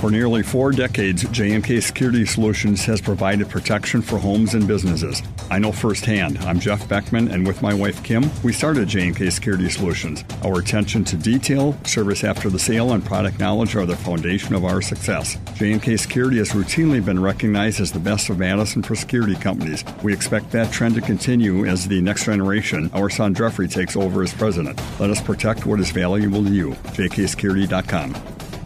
For nearly 4 decades, J&K Security Solutions has provided protection for homes and businesses. I know firsthand. I'm Jeff Beckman, and with my wife Kim, we started J&K Security Solutions. Our attention to detail, service after the sale, and product knowledge are the foundation of our success. J&K Security has routinely been recognized as the best of Madison for security companies. We expect that trend to continue as the next generation, our son Jeffrey, takes over as president. Let us protect what is valuable to you. jksecurity.com.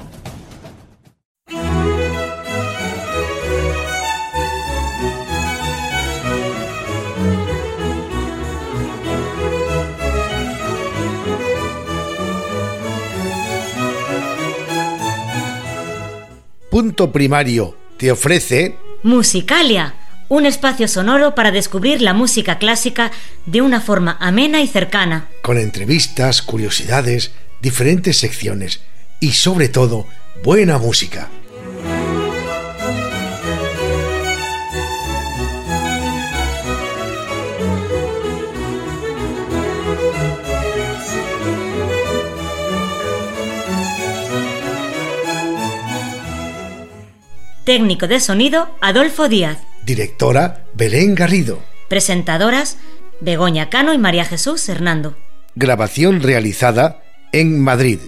Punto Primario te ofrece Musicalia, un espacio sonoro para descubrir la música clásica de una forma amena y cercana. Con entrevistas, curiosidades, diferentes secciones y sobre todo, buena música. Técnico de sonido, Adolfo Díaz. Directora, Belén Garrido. Presentadoras, Begoña Cano y María Jesús Hernando. Grabación realizada en Madrid.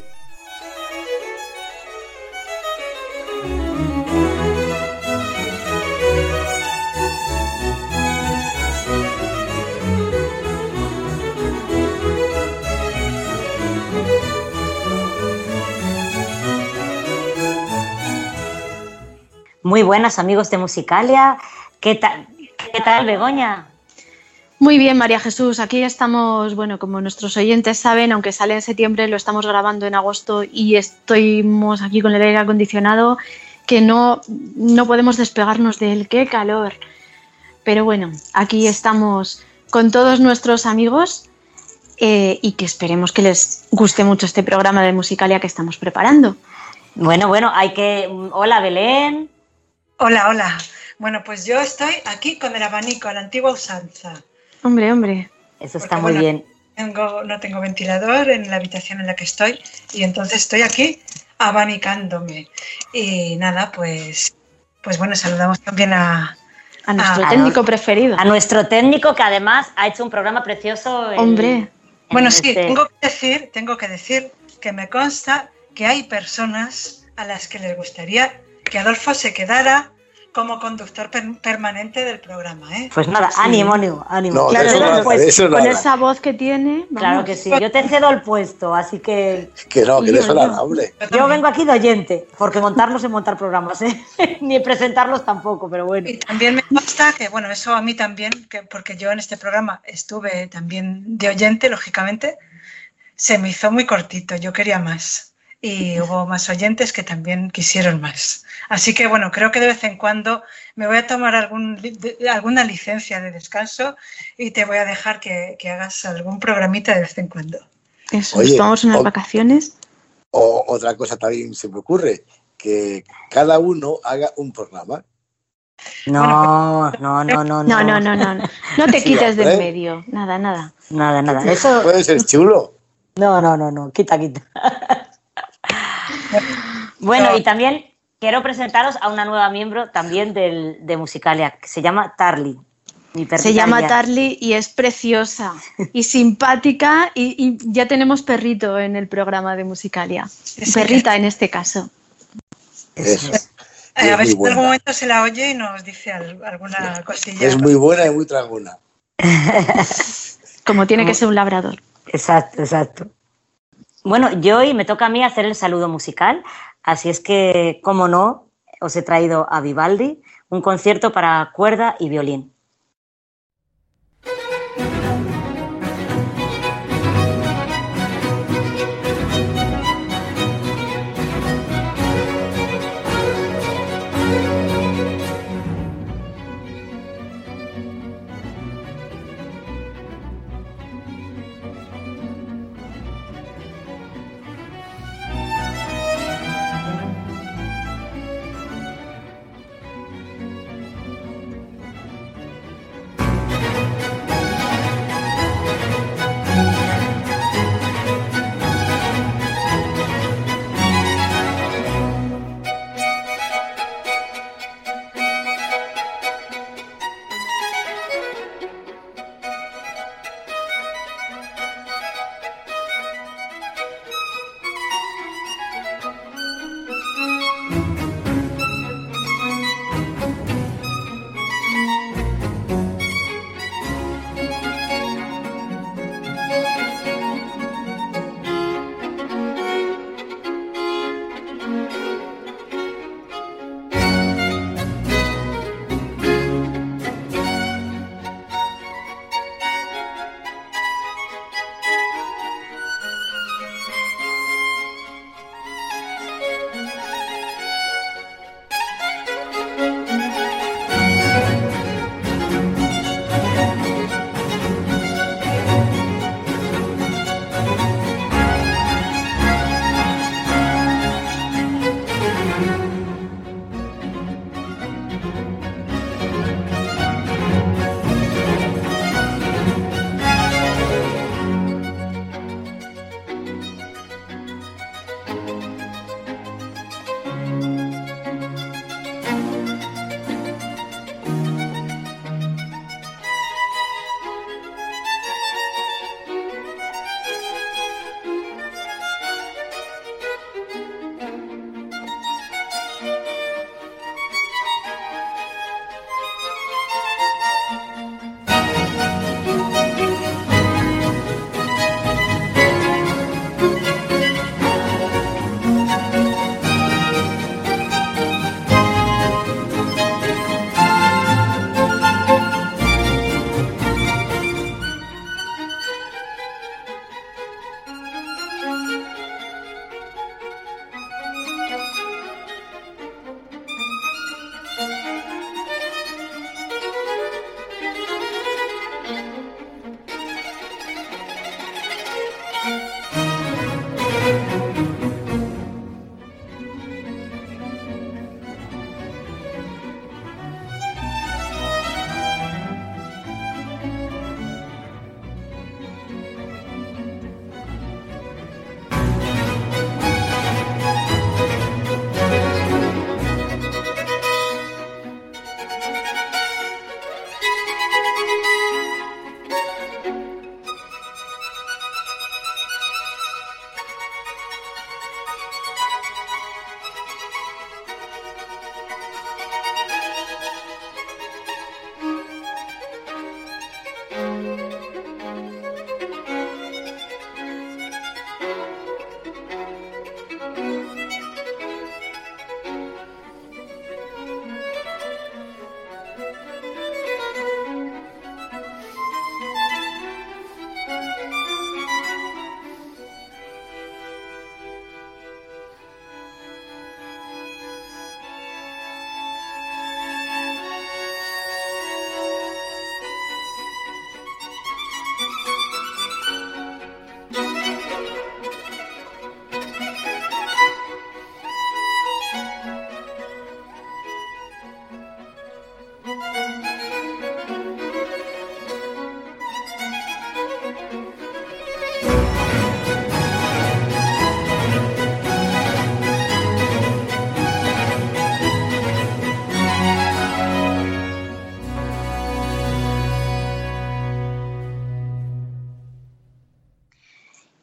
Muy buenas, amigos de Musicalia. ¿Qué tal, Begoña? Muy bien, María Jesús. Aquí estamos, bueno, como nuestros oyentes saben, aunque sale en septiembre, lo estamos grabando en agosto y estamos aquí con el aire acondicionado que no podemos despegarnos de él. ¡Qué calor! Pero bueno, aquí estamos con todos nuestros amigos y que esperemos que les guste mucho este programa de Musicalia que estamos preparando. Bueno, Hola, Belén. Hola. Bueno, pues yo estoy aquí con el abanico a la antigua usanza. Hombre. Eso está muy bien. No tengo ventilador en la habitación en la que estoy y entonces estoy aquí abanicándome. Y nada, pues bueno, saludamos también a nuestro técnico preferido. A nuestro técnico que además ha hecho un programa precioso. Bueno, sí, tengo que decir que me consta que hay personas a las que les gustaría que Adolfo se quedara como conductor permanente del programa, ¿eh? Pues nada, sí. ánimo. No, claro, con esa voz que tiene. Vamos. Claro que sí, yo te cedo el puesto, así que... Que no, que eres honorable. Yo vengo aquí de oyente, porque montar no sé montar programas, ¿eh? Ni presentarlos tampoco, pero bueno. Y también me consta que, bueno, eso a mí también, porque yo en este programa estuve también de oyente, lógicamente, se me hizo muy cortito, yo quería más. Y hubo más oyentes que también quisieron más. Así que, bueno, creo que de vez en cuando me voy a tomar alguna licencia de descanso y te voy a dejar que hagas algún programita de vez en cuando. Eso, nos tomamos unas vacaciones. O otra cosa también se me ocurre, que cada uno haga un programa. No. No te quites del medio. Nada. Eso puede ser chulo. No. Quita. Bueno, y también quiero presentaros a una nueva miembro también de Musicalia, que se llama Tarly. Se llama Tarly y es preciosa y simpática y ya tenemos perrito en el programa de Musicalia. Perrita en este caso. Eso. A ver si en algún momento se la oye y nos dice alguna cosilla. Es muy buena y muy tragona. Como tiene que ser un labrador. Exacto. Bueno, hoy me toca a mí hacer el saludo musical, así es que, como no, os he traído a Vivaldi, un concierto para cuerda y violín.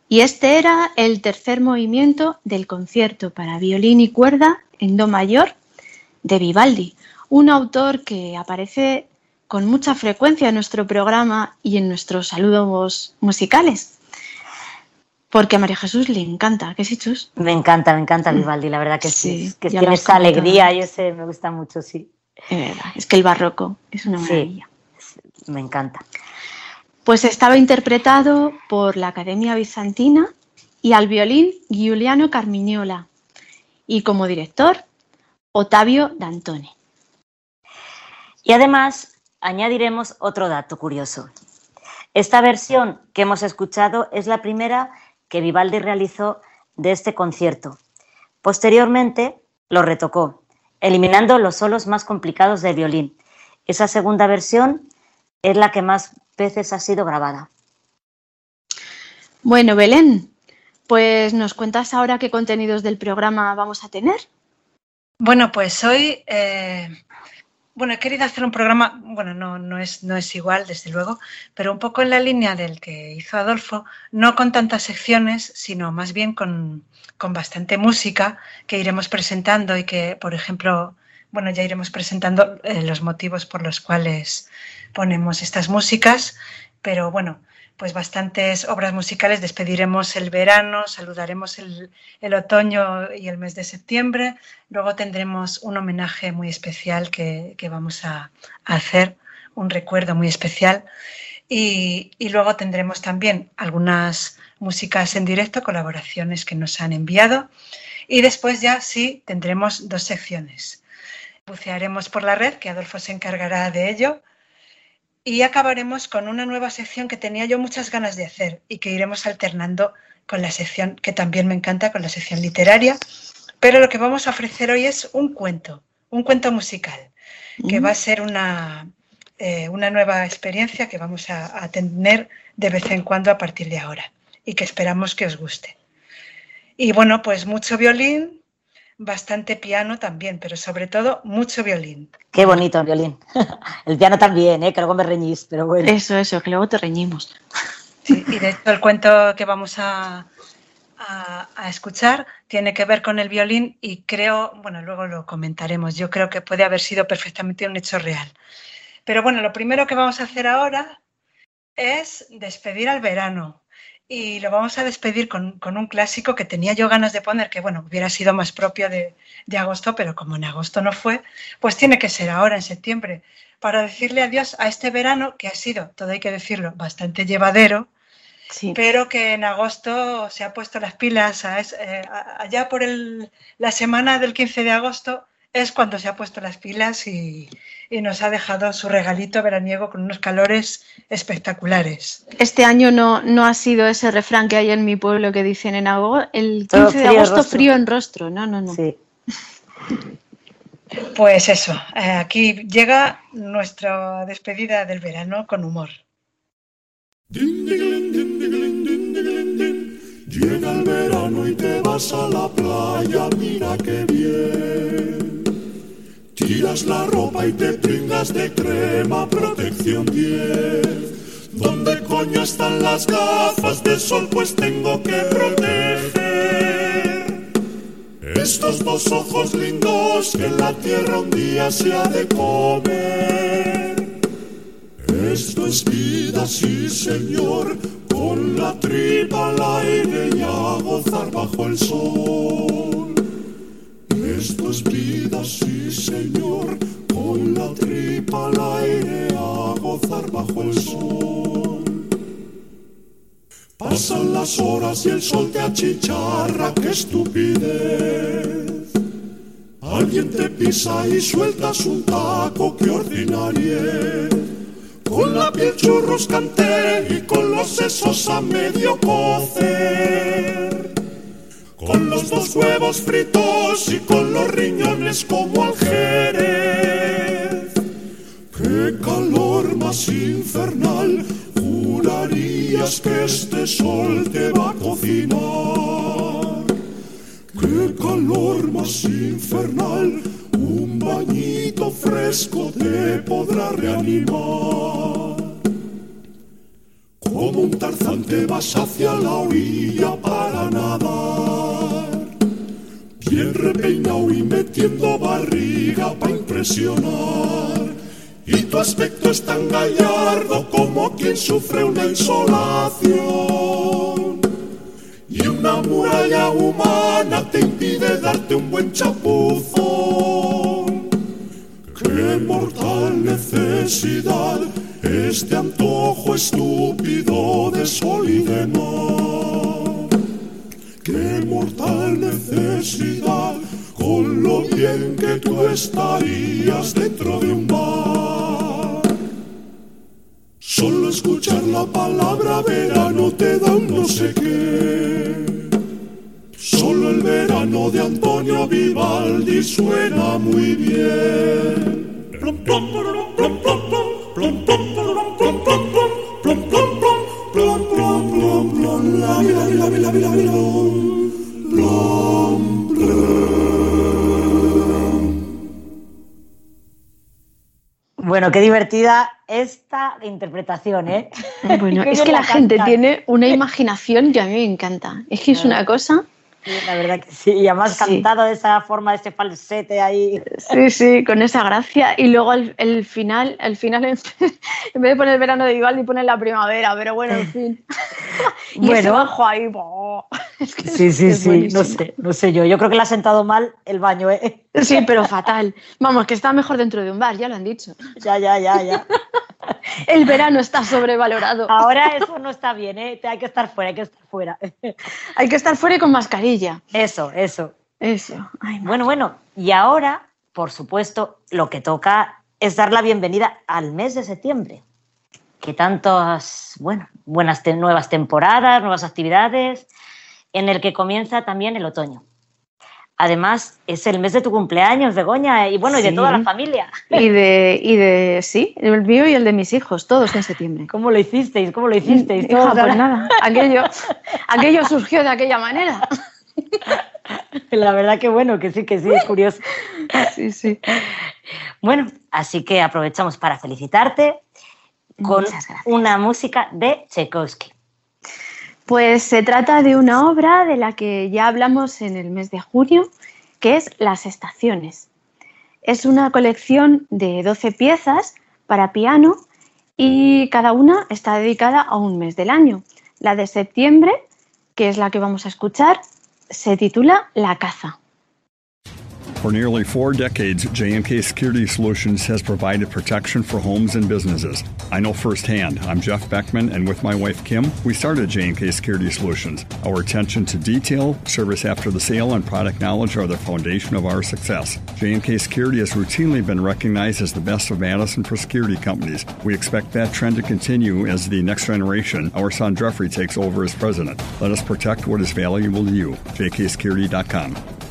Y este era el tercer movimiento del concierto para violín y cuerda en do mayor de Vivaldi, un autor que aparece con mucha frecuencia en nuestro programa y en nuestros saludos musicales. Porque a María Jesús le encanta, ¿qué sí, Chus? Me encanta Vivaldi, la verdad que sí. Que tiene esa alegría y ese me gusta mucho, sí. Es que el barroco es una maravilla. Sí, me encanta. Pues estaba interpretado por la Academia Bizantina y al violín Giuliano Carmignola y como director Ottavio Dantone. Y además añadiremos otro dato curioso. Esta versión que hemos escuchado es la primera que Vivaldi realizó de este concierto. Posteriormente lo retocó, eliminando los solos más complicados del violín. Esa segunda versión es la que más veces ha sido grabada. Bueno, Belén, pues ¿nos cuentas ahora qué contenidos del programa vamos a tener? Bueno, pues hoy he querido hacer un programa, no es igual, desde luego, pero un poco en la línea del que hizo Adolfo, no con tantas secciones, sino más bien con bastante música que iremos presentando y que, por ejemplo, ya iremos presentando los motivos por los cuales ponemos estas músicas, pero pues bastantes obras musicales. Despediremos el verano, saludaremos el otoño y el mes de septiembre. Luego tendremos un homenaje muy especial que vamos a hacer, un recuerdo muy especial. Y luego tendremos también algunas músicas en directo, colaboraciones que nos han enviado. Y después ya sí tendremos 2 secciones. Bucearemos por la red, que Adolfo se encargará de ello. Y acabaremos con una nueva sección que tenía yo muchas ganas de hacer y que iremos alternando con la sección que también me encanta, con la sección literaria. Pero lo que vamos a ofrecer hoy es un cuento musical, que va a ser una nueva experiencia que vamos a tener de vez en cuando a partir de ahora y que esperamos que os guste. Y pues mucho violín, bastante piano también, pero sobre todo mucho violín. Qué bonito el violín. El piano también, que luego me reñís, pero bueno. Eso, que luego te reñimos. Sí, y de hecho el cuento que vamos a escuchar tiene que ver con el violín y creo, luego lo comentaremos, yo creo que puede haber sido perfectamente un hecho real. Pero lo primero que vamos a hacer ahora es despedir al verano. Y lo vamos a despedir con un clásico que tenía yo ganas de poner, que hubiera sido más propio de agosto, pero como en agosto no fue, pues tiene que ser ahora, en septiembre, para decirle adiós a este verano que ha sido, todo hay que decirlo, bastante llevadero, sí, pero que en agosto se ha puesto las pilas, allá por la semana del 15 de agosto es cuando se ha puesto las pilas y nos ha dejado su regalito veraniego con unos calores espectaculares. Este año no ha sido ese refrán que hay en mi pueblo que dicen el 15 de agosto frío en rostro. No. Sí. Pues eso, aquí llega nuestra despedida del verano con humor. Llega el verano y te vas a la playa, mira qué bien. Tiras la ropa y te pringas de crema, protección 10. ¿Dónde coño están las gafas de sol? Pues tengo que proteger estos 2 ojos lindos que en la tierra un día se ha de comer. Esto es vida, sí señor, con la tripa al aire y a gozar bajo el sol. Esto es vida, sí señor, con la tripa al aire a gozar bajo el sol. Pasan las horas y el sol te achicharra, qué estupidez. Alguien te pisa y sueltas un taco, qué ordinariez. Con la piel churruscante y con los sesos a medio cocer. Con los 2 huevos fritos y con los riñones como al jerez. ¡Qué calor más infernal! Jurarías que este sol te va a cocinar. ¡Qué calor más infernal! Un bañito fresco te podrá reanimar. Como un Tarzán te vas hacia la orilla para nadar, bien repeinado y metiendo barriga para impresionar. Y tu aspecto es tan gallardo como quien sufre una insolación. Y una muralla humana te impide darte un buen chapuzón. ¡Qué mortal necesidad! Este antojo estúpido de sol y de mar. Qué mortal necesidad, con lo bien que tú estarías dentro de un bar. Solo escuchar la palabra verano te da un no sé qué. Solo el verano de Antonio Vivaldi suena muy bien. Plom, plom, plom, plom, plom, plom, plom, plom, plom, plom, plom, plom, plom, plom, plom, plom, plom, plom, la vida, la vida, la vida, plom, plom. Bueno, qué divertida esta interpretación, ¿eh? Bueno, es que la gente tiene una imaginación que a mí me encanta. Es que es una cosa... Sí, la verdad que sí, y además cantado de esa forma, de ese falsete ahí. Sí, sí, con esa gracia. Y luego el final, en vez de poner el verano de Vivaldi, pone la primavera, pero bueno, en fin. Y bueno, ese bajo ahí, es que sí, no sé yo creo que le ha sentado mal el baño, ¿eh? Sí, pero fatal. Vamos, que está mejor dentro de un bar, ya lo han dicho. Ya. El verano está sobrevalorado. Ahora eso no está bien, ¿eh? Hay que estar fuera. Hay que estar fuera y con mascarilla. Eso. Ay, bueno. Y ahora, por supuesto, lo que toca es dar la bienvenida al mes de septiembre. Que tantas, buenas nuevas temporadas, nuevas actividades, en el que comienza también el otoño. Además, es el mes de tu cumpleaños, Begoña, y bueno, sí. Y de toda la familia. Sí, el mío y el de mis hijos, todos en septiembre. ¿Cómo lo hicisteis? Hija, pues nada, aquello surgió de aquella manera. La verdad que bueno, que sí, es curioso. Sí. Bueno, así que aprovechamos para felicitarte con una música de Tchaikovsky. Pues se trata de una obra de la que ya hablamos en el mes de junio, que es Las Estaciones. Es una colección de 12 piezas para piano y cada una está dedicada a un mes del año. La de septiembre, que es la que vamos a escuchar, se titula La caza. For nearly 4 decades, J&K Security Solutions has provided protection for homes and businesses. I know firsthand. I'm Jeff Beckman, and with my wife Kim, we started J&K Security Solutions. Our attention to detail, service after the sale, and product knowledge are the foundation of our success. J&K Security has routinely been recognized as the best of Madison for security companies. We expect that trend to continue as the next generation, our son Jeffrey, takes over as president. Let us protect what is valuable to you. jksecurity.com.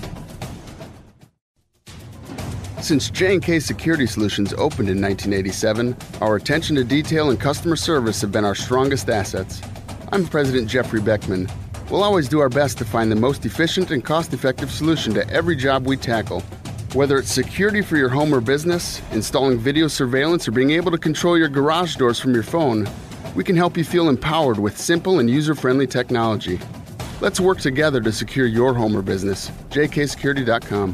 Since J&K Security Solutions opened in 1987, our attention to detail and customer service have been our strongest assets. I'm President Jeffrey Beckman. We'll always do our best to find the most efficient and cost-effective solution to every job we tackle. Whether it's security for your home or business, installing video surveillance, or being able to control your garage doors from your phone, we can help you feel empowered with simple and user-friendly technology. Let's work together to secure your home or business. jksecurity.com.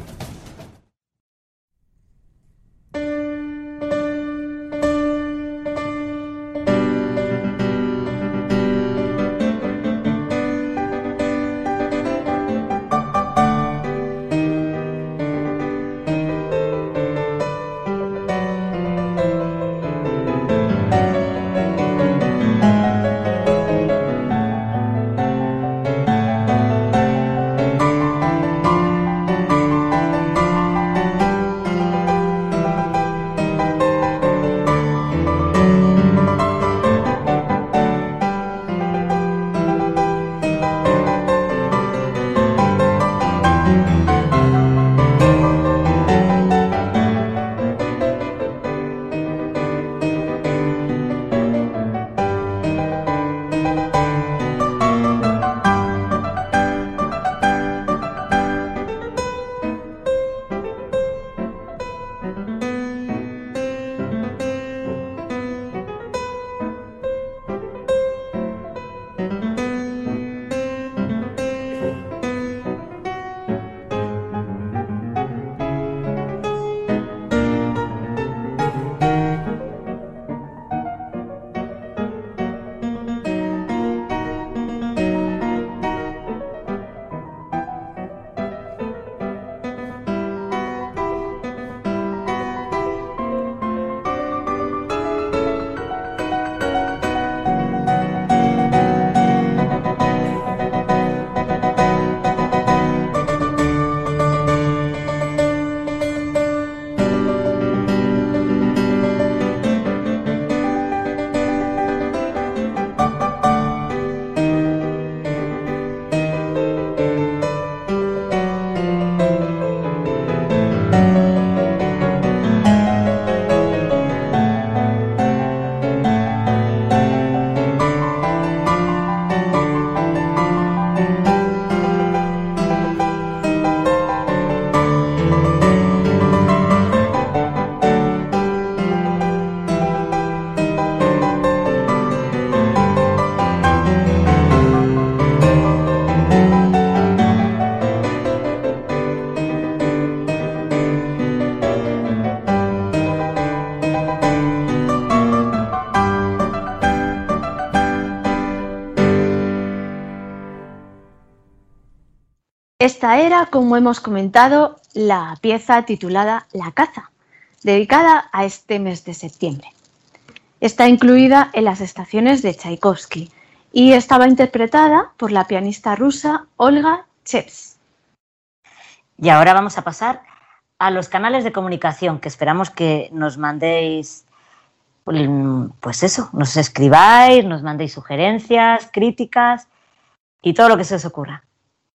Esta era, como hemos comentado, la pieza titulada La caza, dedicada a este mes de septiembre. Está incluida en las estaciones de Tchaikovsky y estaba interpretada por la pianista rusa Olga Chevs. Y ahora vamos a pasar a los canales de comunicación, que esperamos que nos mandéis, pues eso, nos escribáis, nos mandéis sugerencias, críticas y todo lo que se os ocurra.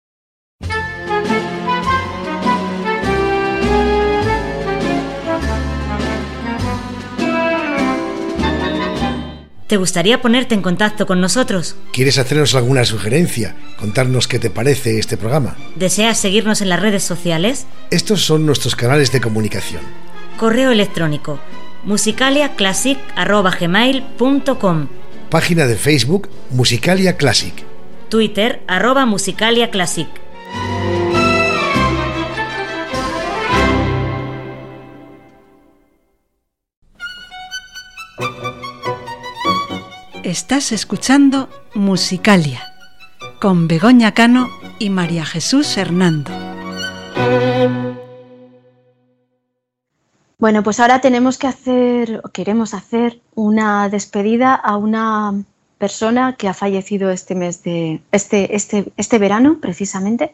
¿Te gustaría ponerte en contacto con nosotros? ¿Quieres hacernos alguna sugerencia? ¿Contarnos qué te parece este programa? ¿Deseas seguirnos en las redes sociales? Estos son nuestros canales de comunicación. Correo electrónico musicaliaclassic@gmail.com. Página de Facebook Musicalia Classic. Twitter @musicaliaclassic. Estás escuchando Musicalia con Begoña Cano y María Jesús Hernando. Bueno, pues ahora queremos hacer una despedida a una persona que ha fallecido este mes de este verano, precisamente.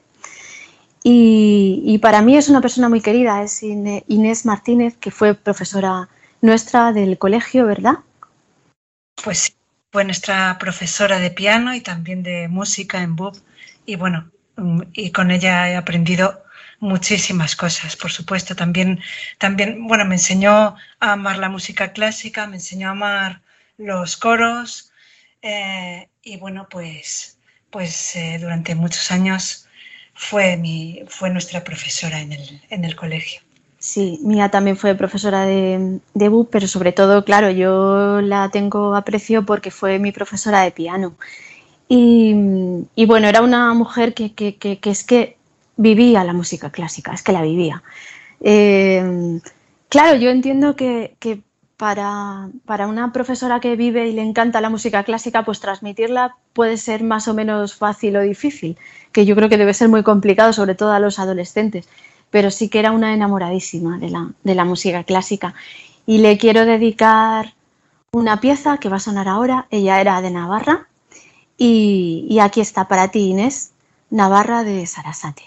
Y para mí es una persona muy querida, es Inés Martínez, que fue profesora nuestra del colegio, ¿verdad? Pues sí. Fue nuestra profesora de piano y también de música en BUP y bueno, y con ella he aprendido muchísimas cosas, por supuesto. También bueno, me enseñó a amar la música clásica, me enseñó a amar los coros y bueno, pues durante muchos años fue nuestra profesora en el colegio. Sí, Mía también fue profesora de BUP, pero sobre todo, claro, yo la tengo aprecio porque fue mi profesora de piano. Y bueno, era una mujer que es que vivía la música clásica, es que la vivía. Claro, yo entiendo que para una profesora que vive y le encanta la música clásica, pues transmitirla puede ser más o menos fácil o difícil, que yo creo que debe ser muy complicado, sobre todo a los adolescentes. Pero sí que era una enamoradísima de la música clásica. Y le quiero dedicar una pieza que va a sonar ahora. Ella era de Navarra y aquí está para ti, Inés, Navarra de Sarasate.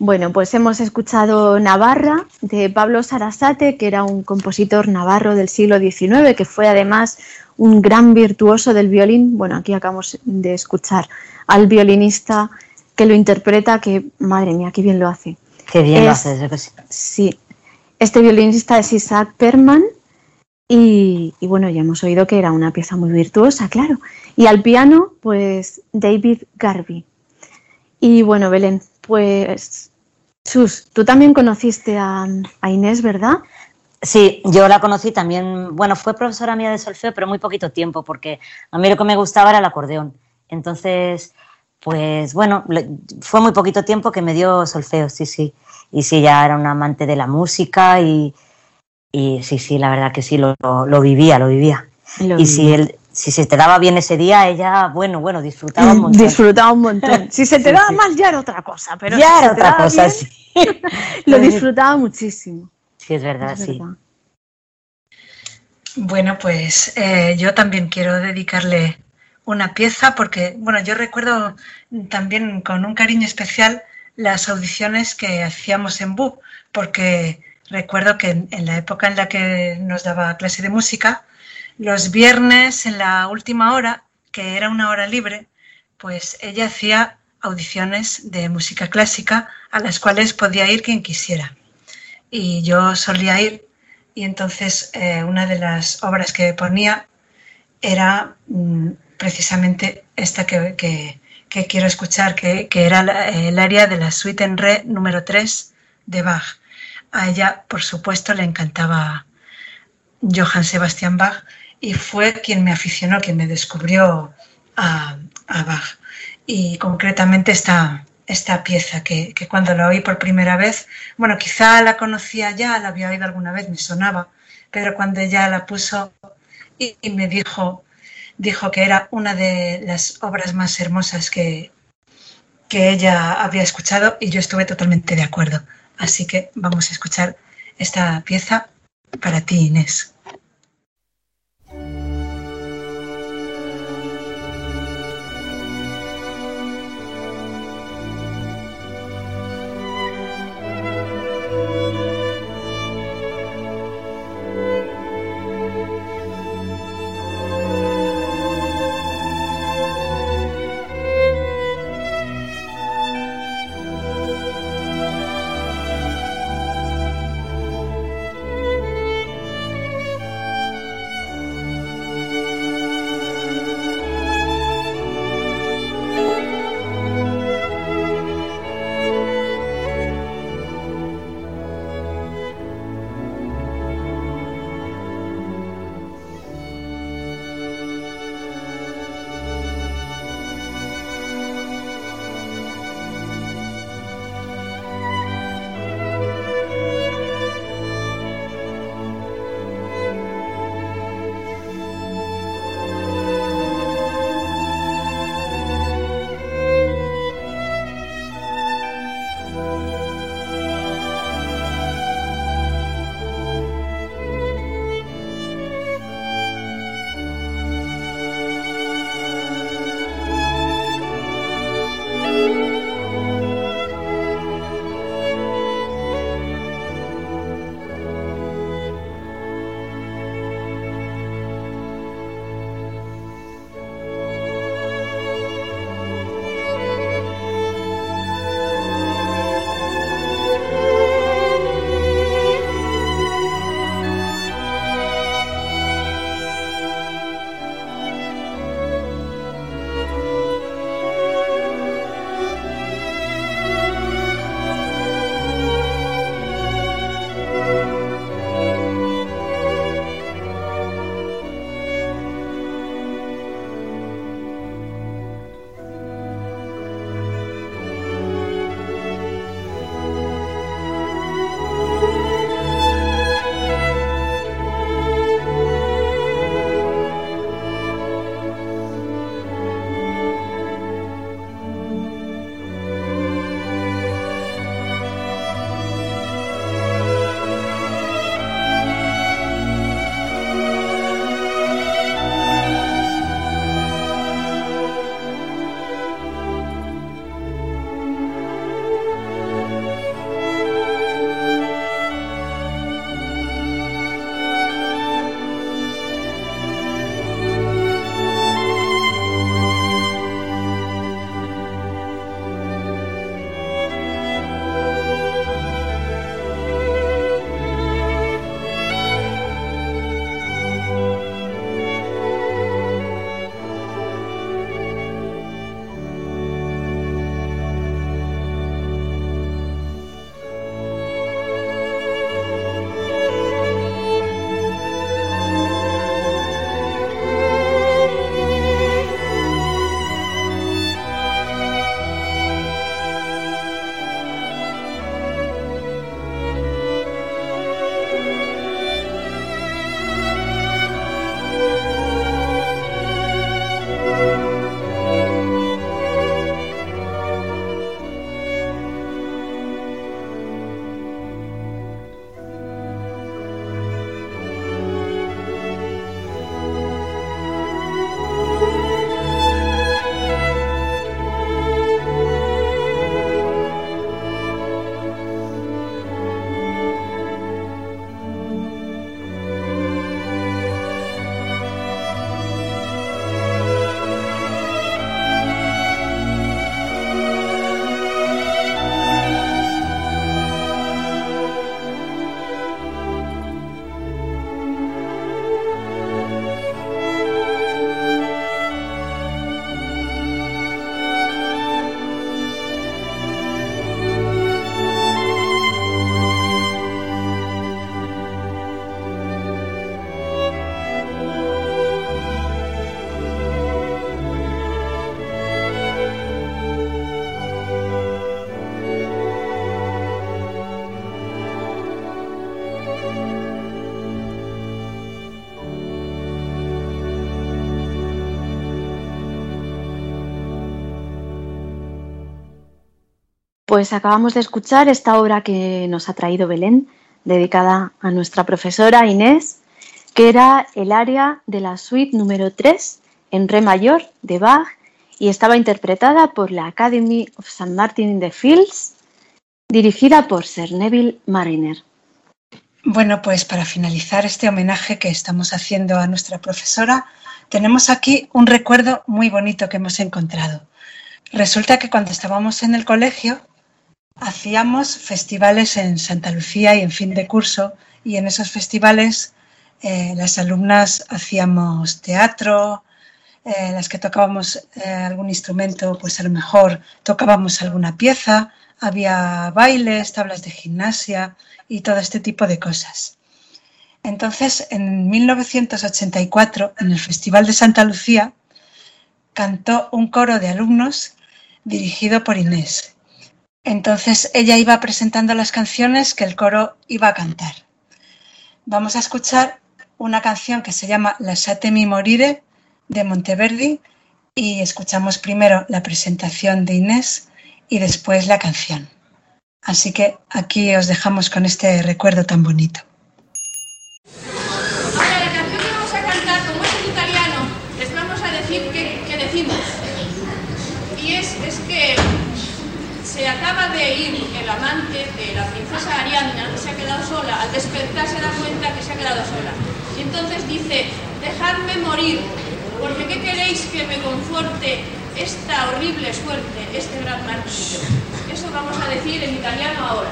Bueno, pues hemos escuchado Navarra de Pablo Sarasate, que era un compositor navarro del siglo XIX, que fue además un gran virtuoso del violín. Bueno, aquí acabamos de escuchar al violinista que lo interpreta, que madre mía, qué bien lo hace. Qué bien lo hace, desde que sí. Sí, este violinista es Isaac Perman y bueno, ya hemos oído que era una pieza muy virtuosa, claro. Y al piano, pues David Garvey. Y bueno, Belén, pues Chus, tú también conociste a Inés, ¿verdad? Sí, yo la conocí también, bueno, fue profesora mía de solfeo, pero muy poquito tiempo, porque a mí lo que me gustaba era el acordeón. Entonces, pues bueno, fue muy poquito tiempo que me dio solfeo, sí, sí. Y sí, ya era una amante de la música y sí, sí, la verdad que sí, lo vivía. Si se te daba bien ese día, ella, bueno, disfrutaba un montón. Disfrutaba un montón. Si se te daba mal ya era otra cosa, pero ya si era otra cosa, bien, sí. Lo disfrutaba muchísimo. Sí, es verdad, sí. Bueno, pues yo también quiero dedicarle una pieza porque, bueno, yo recuerdo también con un cariño especial las audiciones que hacíamos en BUP, porque recuerdo que en la época en la que nos daba clase de música, los viernes en la última hora, que era una hora libre, pues ella hacía audiciones de música clásica a las cuales podía ir quien quisiera. Y yo solía ir y entonces una de las obras que ponía era precisamente esta que quiero escuchar, que era el aria de la suite en re número 3 de Bach. A ella, por supuesto, le encantaba Johann Sebastian Bach y fue quien me aficionó, quien me descubrió a Bach. Y concretamente esta pieza que cuando la oí por primera vez, bueno, quizá la conocía ya, la había oído alguna vez, me sonaba, pero cuando ella la puso y me dijo que era una de las obras más hermosas que ella había escuchado y yo estuve totalmente de acuerdo. Así que vamos a escuchar esta pieza para ti, Inés. Pues acabamos de escuchar esta obra que nos ha traído Belén, dedicada a nuestra profesora Inés, que era el aria de la suite número 3 en re mayor de Bach y estaba interpretada por la Academy of St. Martin in the Fields, dirigida por Sir Neville Marriner. Bueno, pues para finalizar este homenaje que estamos haciendo a nuestra profesora, tenemos aquí un recuerdo muy bonito que hemos encontrado. Resulta que cuando estábamos en el colegio hacíamos festivales en Santa Lucía y en fin de curso, y en esos festivales las alumnas hacíamos teatro, las que tocábamos algún instrumento, pues a lo mejor tocábamos alguna pieza, había bailes, tablas de gimnasia y todo este tipo de cosas. Entonces, en 1984, en el Festival de Santa Lucía, cantó un coro de alumnos dirigido por Inés. Entonces, ella iba presentando las canciones que el coro iba a cantar. Vamos a escuchar una canción que se llama Lasciatemi morire, de Monteverdi, y escuchamos primero la presentación de Inés y después la canción. Así que aquí os dejamos con este recuerdo tan bonito. Ahora, la canción que vamos a cantar, como es en italiano, les vamos a decir qué decimos. Y es que se acaba de ir el amante de la princesa Ariadna, que se ha quedado sola. Al despertar se da cuenta que se ha quedado sola. Y entonces dice, dejadme morir, porque ¿qué queréis que me conforte esta horrible suerte, este gran martirio? Eso vamos a decir en italiano ahora.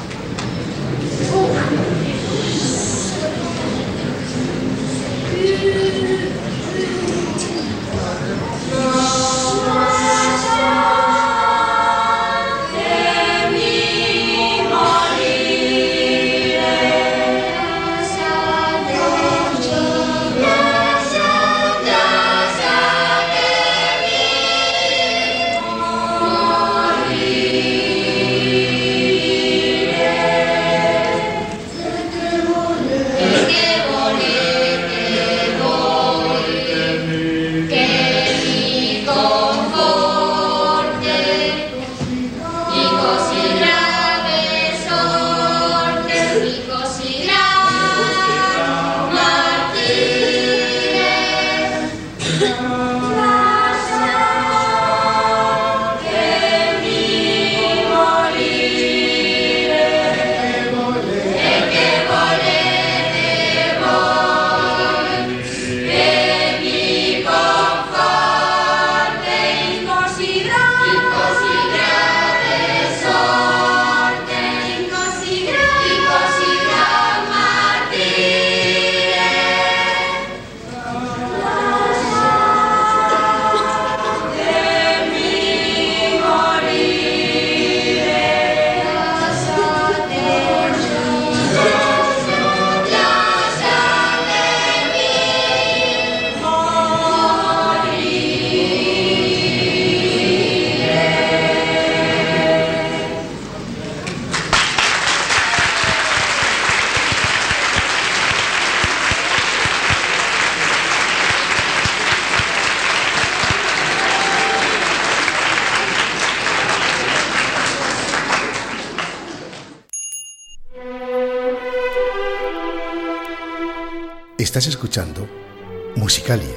Estás escuchando Musicalia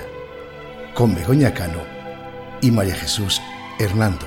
con Begoña Cano y María Jesús Hernando.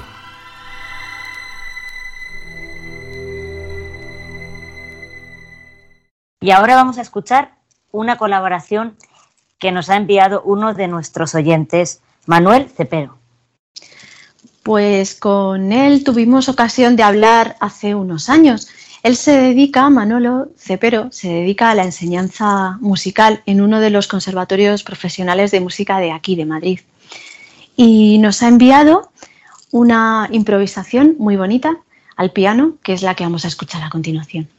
Y ahora vamos a escuchar una colaboración que nos ha enviado uno de nuestros oyentes, Manuel Cepero. Pues con él tuvimos ocasión de hablar hace unos años. Él se dedica, Manolo Cepero, se dedica a la enseñanza musical en uno de los conservatorios profesionales de música de aquí, de Madrid. Y nos ha enviado una improvisación muy bonita al piano, que es la que vamos a escuchar a continuación.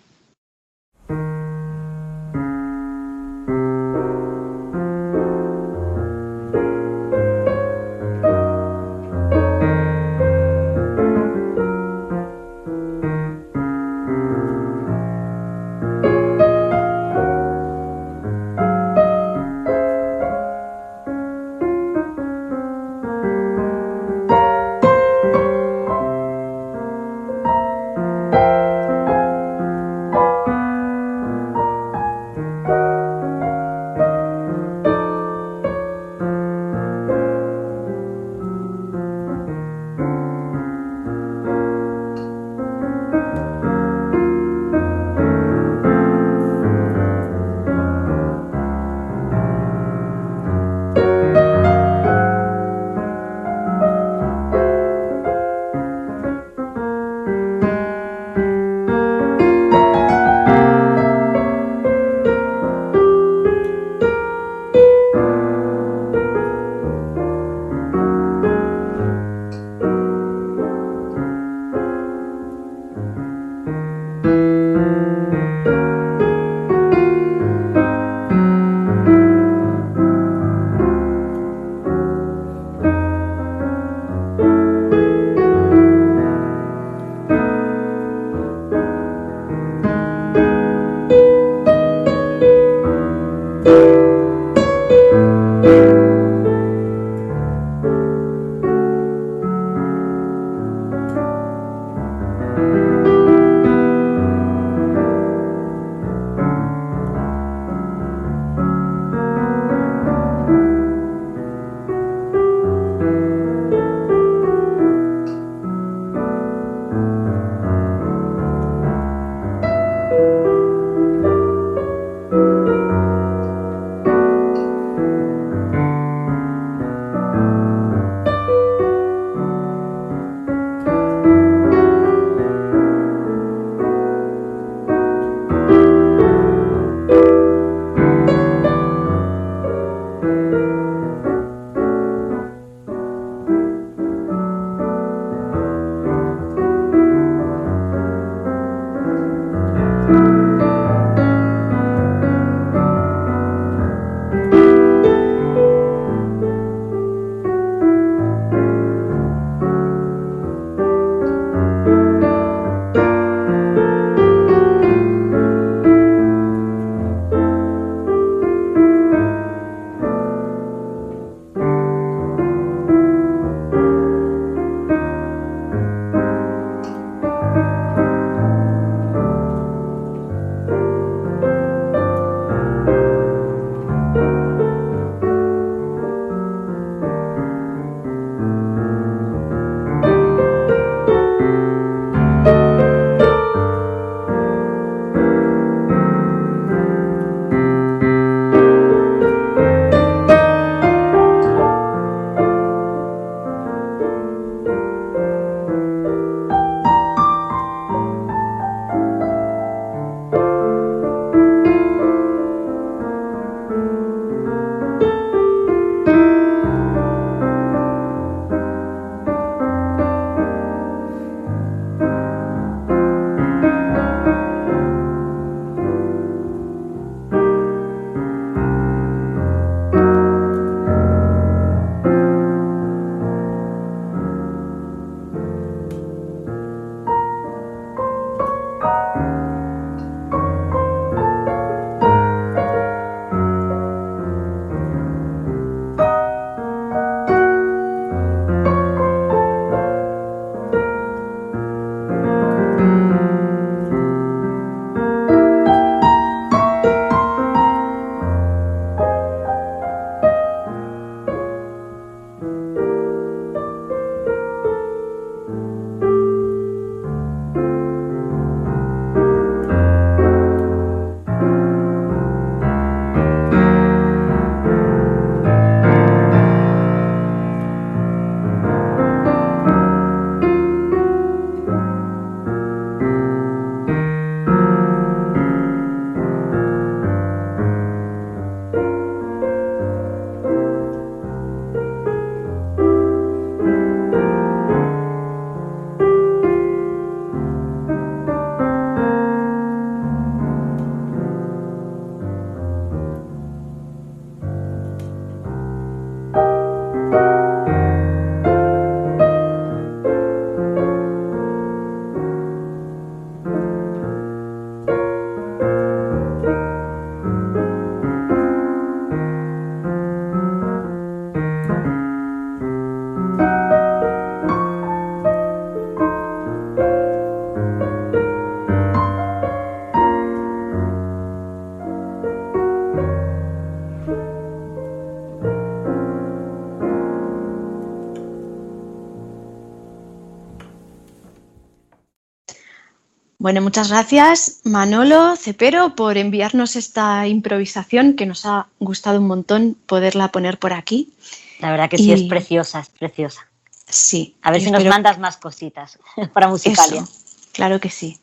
Bueno, muchas gracias Manolo Cepero por enviarnos esta improvisación que nos ha gustado un montón poderla poner por aquí. La verdad que sí, es preciosa, es preciosa. Sí. A ver si nos mandas más cositas para Musicalia. Eso, claro que sí.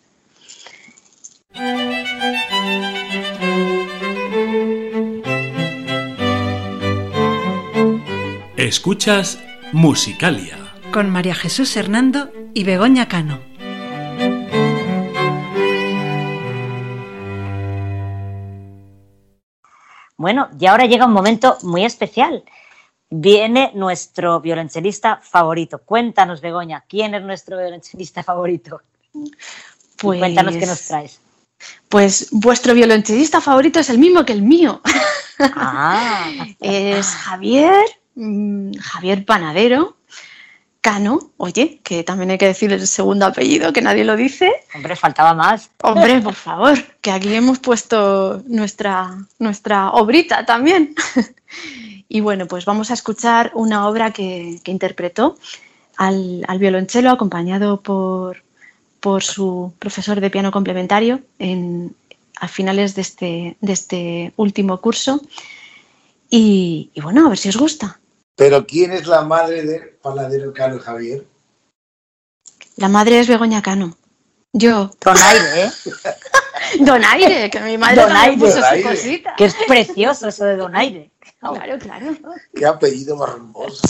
Escuchas Musicalia con María Jesús Hernando y Begoña Cano. Bueno, y ahora llega un momento muy especial. Viene nuestro violonchelista favorito. Cuéntanos, Begoña, ¿quién es nuestro violonchelista favorito? Pues, y cuéntanos qué nos traes. Pues vuestro violonchelista favorito es el mismo que el mío. Es Javier Panadero Cano. Oye, que también hay que decir el segundo apellido, que nadie lo dice. Hombre, faltaba más. Hombre, por favor, que aquí hemos puesto nuestra obrita también. Y bueno, pues vamos a escuchar una obra que interpretó al violonchelo, acompañado por su profesor de piano complementario a finales de este último curso. Y bueno, a ver si os gusta. ¿Pero quién es la madre de Panadero Cano y Javier? La madre es Begoña Cano. Yo. Donaire, ¿eh? Donaire, que mi madre también puso su cosita. Que es precioso eso de Donaire. Claro, claro. Qué apellido más hermoso.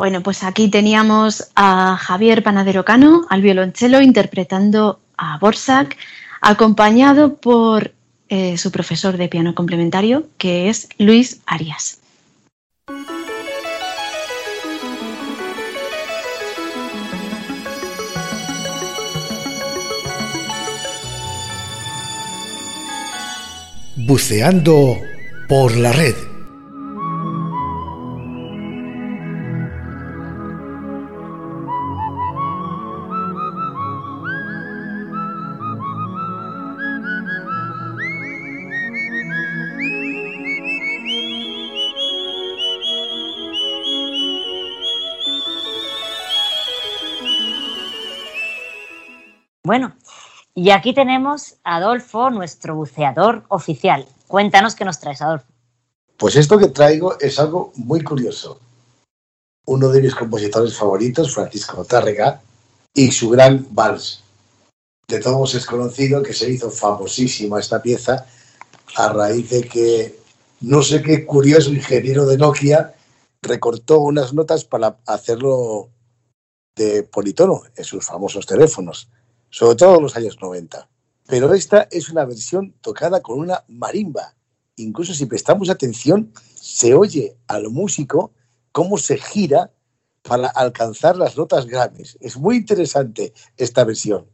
Bueno, pues aquí teníamos a Javier Panadero Cano al violonchelo interpretando a Dvořák, acompañado por su profesor de piano complementario, que es Luis Arias. Buceando por la red. Bueno, y aquí tenemos a Adolfo, nuestro buceador oficial. Cuéntanos qué nos traes, Adolfo. Pues esto que traigo es algo muy curioso. Uno de mis compositores favoritos, Francisco Tárrega, y su gran vals. De todos es conocido que se hizo famosísima esta pieza a raíz de que no sé qué curioso ingeniero de Nokia recortó unas notas para hacerlo de politono en sus famosos teléfonos, sobre todo en los años 90. Pero esta es una versión tocada con una marimba. Incluso si prestamos atención, se oye al músico cómo se gira para alcanzar las notas graves. Es muy interesante esta versión.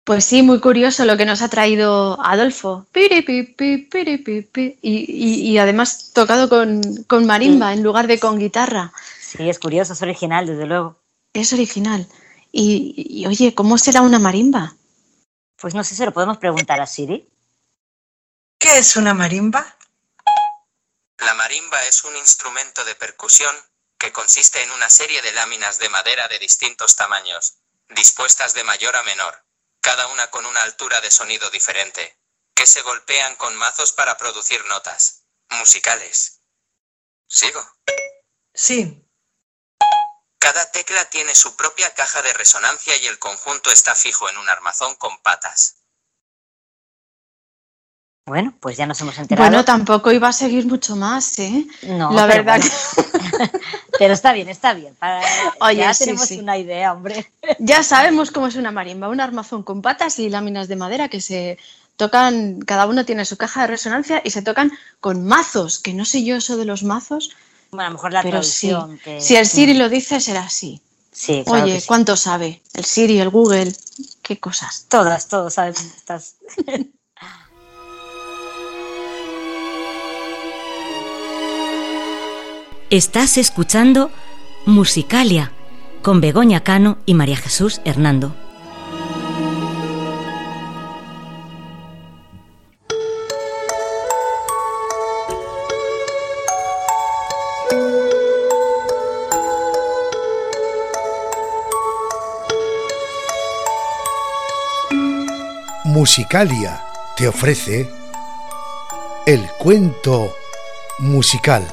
Pues sí, muy curioso lo que nos ha traído Adolfo. Piripipi, piripipi. Y además tocado con marimba en lugar de con guitarra. Sí, es curioso, es original, desde luego. Es original. Y oye, ¿cómo será una marimba? Pues no sé, se lo podemos preguntar a Siri. ¿Qué es una marimba? La marimba es un instrumento de percusión que consiste en una serie de láminas de madera de distintos tamaños, dispuestas de mayor a menor, cada una con una altura de sonido diferente, que se golpean con mazos para producir notas musicales. ¿Sigo? Sí. Cada tecla tiene su propia caja de resonancia y el conjunto está fijo en un armazón con patas. Bueno, pues ya nos hemos enterado. Bueno, tampoco iba a seguir mucho más, ¿eh? No, la verdad bueno. Pero está bien, está bien. Oye, ya sí, tenemos sí. una idea, hombre. Ya sabemos cómo es una marimba, un armazón con patas y láminas de madera que se tocan, cada uno tiene su caja de resonancia y se tocan con mazos, que no sé yo eso de los mazos. Bueno, a lo mejor la pero traducción. Sí. Que... Si el Siri lo dice, será así. Sí, claro. Oye, que sí. ¿cuánto sabe? El Siri, el Google, qué cosas. Todos sabemos estas. Estás escuchando Musicalia con Begoña Cano y María Jesús Hernando. Musicalia te ofrece el cuento musical.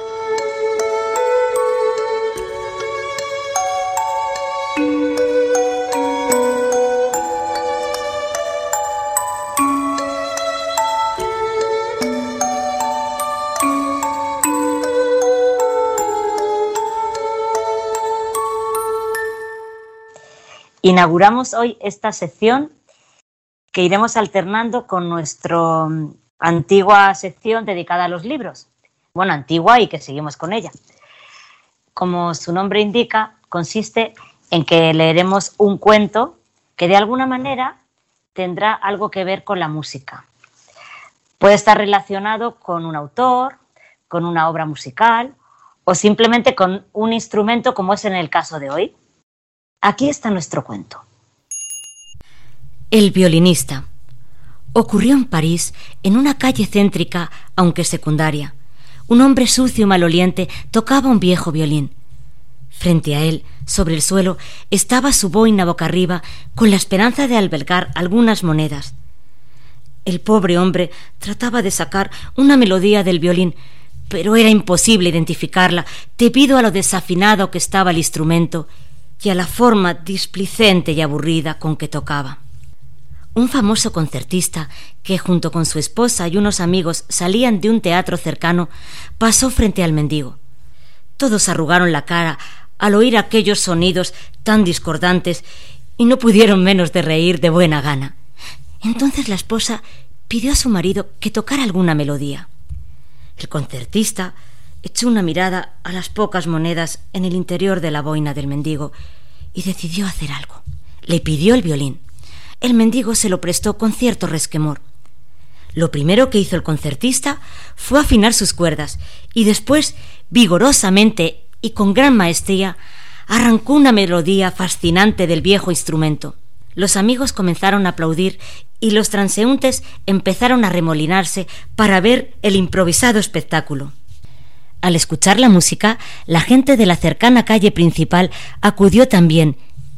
Inauguramos hoy esta sección que iremos alternando con nuestra antigua sección dedicada a los libros. Bueno, antigua y que seguimos con ella. Como su nombre indica, consiste en que leeremos un cuento que de alguna manera tendrá algo que ver con la música. Puede estar relacionado con un autor, con una obra musical o simplemente con un instrumento, como es en el caso de hoy. Aquí está nuestro cuento. El violinista. Ocurrió en París, en una calle céntrica, aunque secundaria. Un hombre sucio y maloliente tocaba un viejo violín. Frente a él, sobre el suelo, estaba su boina boca arriba, con la esperanza de albergar algunas monedas. El pobre hombre trataba de sacar una melodía del violín, pero era imposible identificarla debido a lo desafinado que estaba el instrumento y a la forma displicente y aburrida con que tocaba. Un famoso concertista, que junto con su esposa y unos amigos salían de un teatro cercano, pasó frente al mendigo. Todos arrugaron la cara al oír aquellos sonidos tan discordantes y no pudieron menos de reír de buena gana. Entonces la esposa pidió a su marido que tocara alguna melodía. El concertista echó una mirada a las pocas monedas en el interior de la boina del mendigo y decidió hacer algo. Le pidió el violín. El mendigo se lo prestó con cierto resquemor. Lo primero que hizo el concertista fue afinar sus cuerdas y después, vigorosamente y con gran maestría, arrancó una melodía fascinante del viejo instrumento. Los amigos comenzaron a aplaudir y los transeúntes empezaron a remolinarse para ver el improvisado espectáculo. Al escuchar la música, la gente de la cercana calle principal acudió también,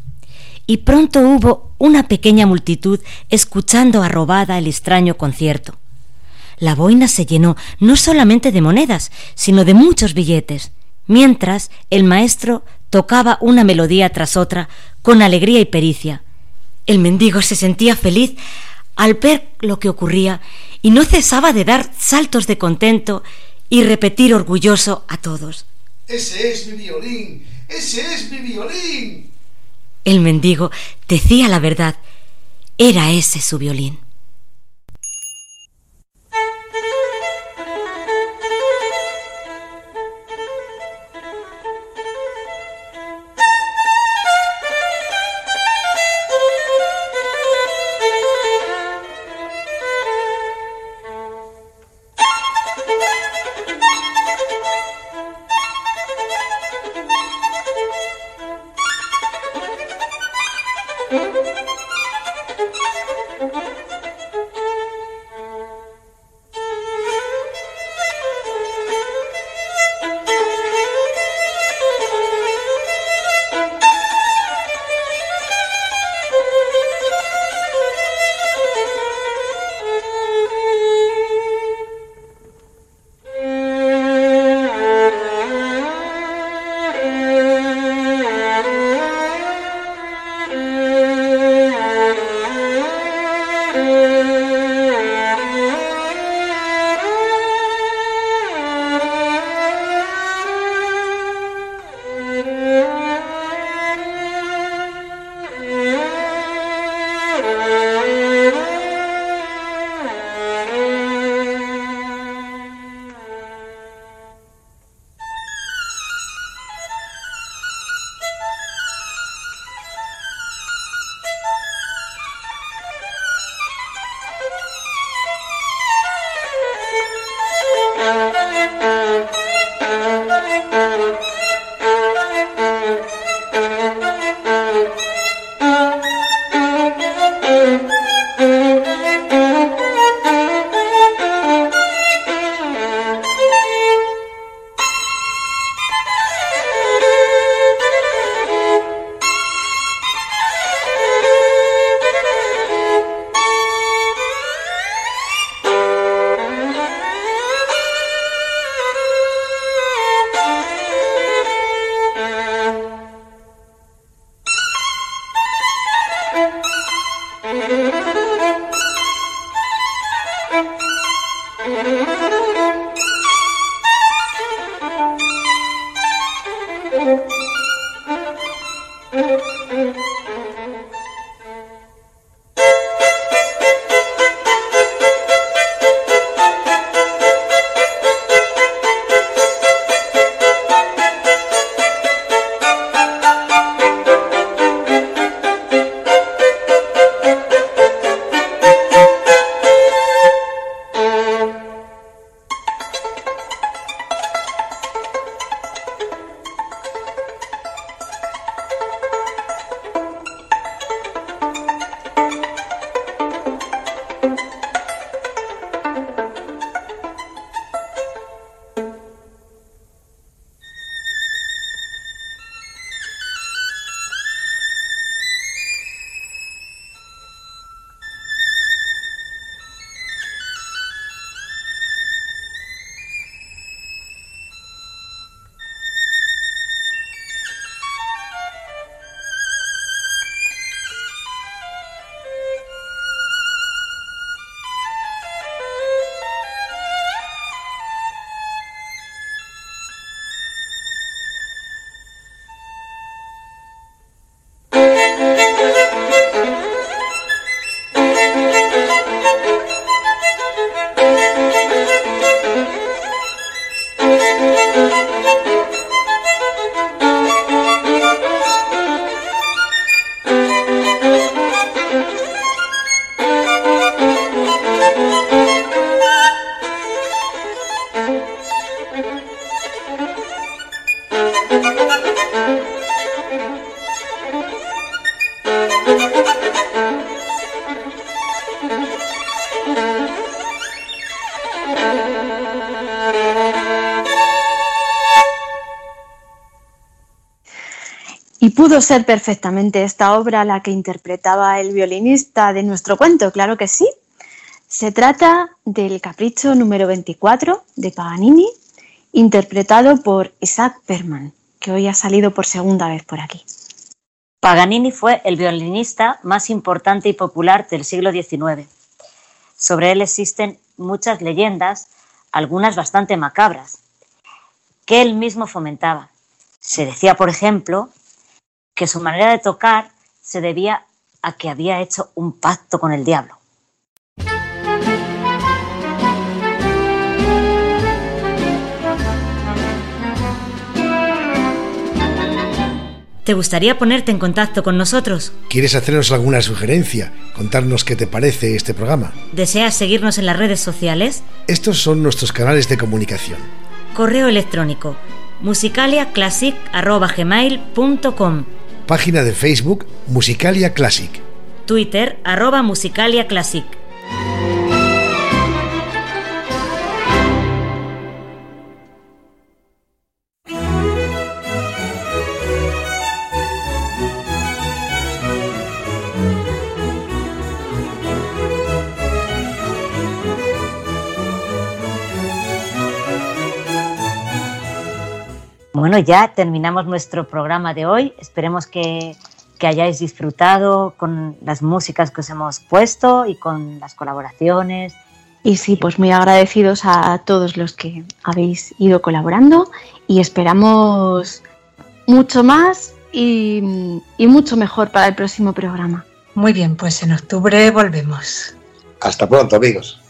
y pronto hubo una pequeña multitud escuchando arrobada el extraño concierto. La boina se llenó no solamente de monedas, sino de muchos billetes, mientras el maestro tocaba una melodía tras otra con alegría y pericia. El mendigo se sentía feliz al ver lo que ocurría y no cesaba de dar saltos de contento y repetir orgulloso a todos: ¡Ese es mi violín! ¡Ese es mi violín! El mendigo decía la verdad. Era ese su violín. Y pudo ser perfectamente esta obra la que interpretaba el violinista de nuestro cuento, claro que sí. Se trata del Capricho número 24 de Paganini, interpretado por Isaac Perlman, que hoy ha salido por segunda vez por aquí. Paganini fue el violinista más importante y popular del siglo XIX. Sobre él existen muchas leyendas, algunas bastante macabras, que él mismo fomentaba. Se decía, por ejemplo, que su manera de tocar se debía a que había hecho un pacto con el diablo. ¿Te gustaría ponerte en contacto con nosotros? ¿Quieres hacernos alguna sugerencia? ¿Contarnos qué te parece este programa? ¿Deseas seguirnos en las redes sociales? Estos son nuestros canales de comunicación. Correo electrónico musicaliaclassic@gmail.com. Página de Facebook Musicalia Classic. Twitter @musicaliaclassic. Bueno, ya terminamos nuestro programa de hoy. Esperemos que hayáis disfrutado con las músicas que os hemos puesto y con las colaboraciones. Y sí, pues muy agradecidos a todos los que habéis ido colaborando y esperamos mucho más y mucho mejor para el próximo programa. Muy bien, pues en octubre volvemos. Hasta pronto, amigos.